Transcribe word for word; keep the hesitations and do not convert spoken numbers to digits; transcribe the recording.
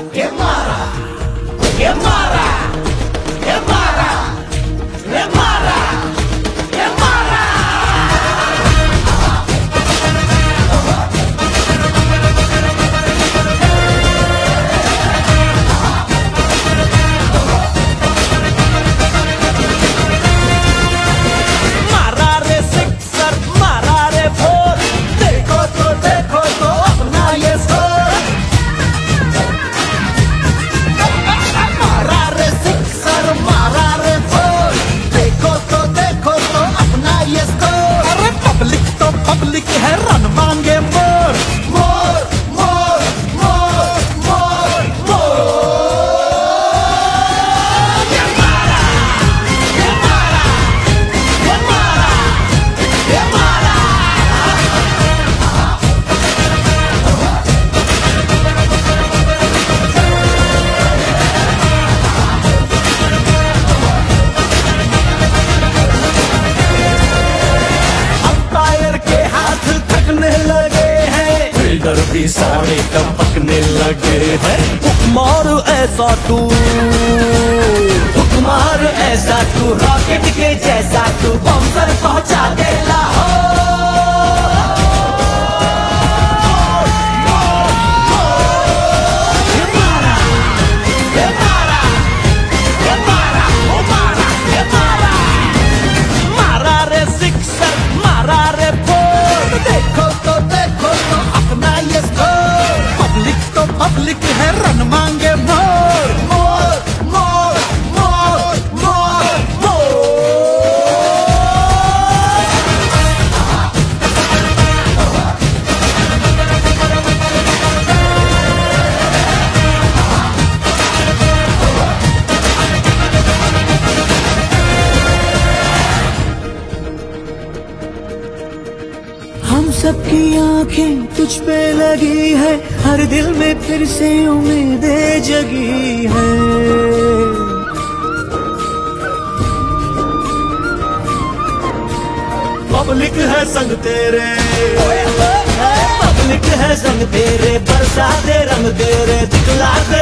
que mara, que mara, que mara, que mara, que mara. मारा रे sixer, मारा रे फोर, देखो तो देखो तो अपना ये स्कोर। मारा रे सिक्सर, मारा रे फोर, देखो तो देखो तो अपना ये स्कोर। अरे पब्लिक तो पब्लिक है, रन मांगे मोर मोर मोर मोर मोर मोर। ये मारा, ये मारा, ये मारा, ये मारा। अंपायर के हाथ थकने लगे हैं, फील्डर भी सारे टपकने लगे हैं। हुक्मार ऐसा तू, हुक्मार ऐसा तू, रॉकेट के जैसा तू, बम्पर पहुंचा दे लाहौर। ये मारा, ये मारा, ये मारा, ओ मारा, ये मारा। मारा रे सिक्सर, मारा रे फोर, देखो तो देखो तो अपना ये स्कोर। पब्लिक तो पब्लिक है, रन मांगे मोर मोर मोर मोर मोर मोर। हम सबकी आंखें तुझ पे लगी है, हर दिल में फिर से उम्मीदें जगी है। पब्लिक है संग तेरे, पब्लिक है संग तेरे, बरसाते रंग तेरे, दिखला दे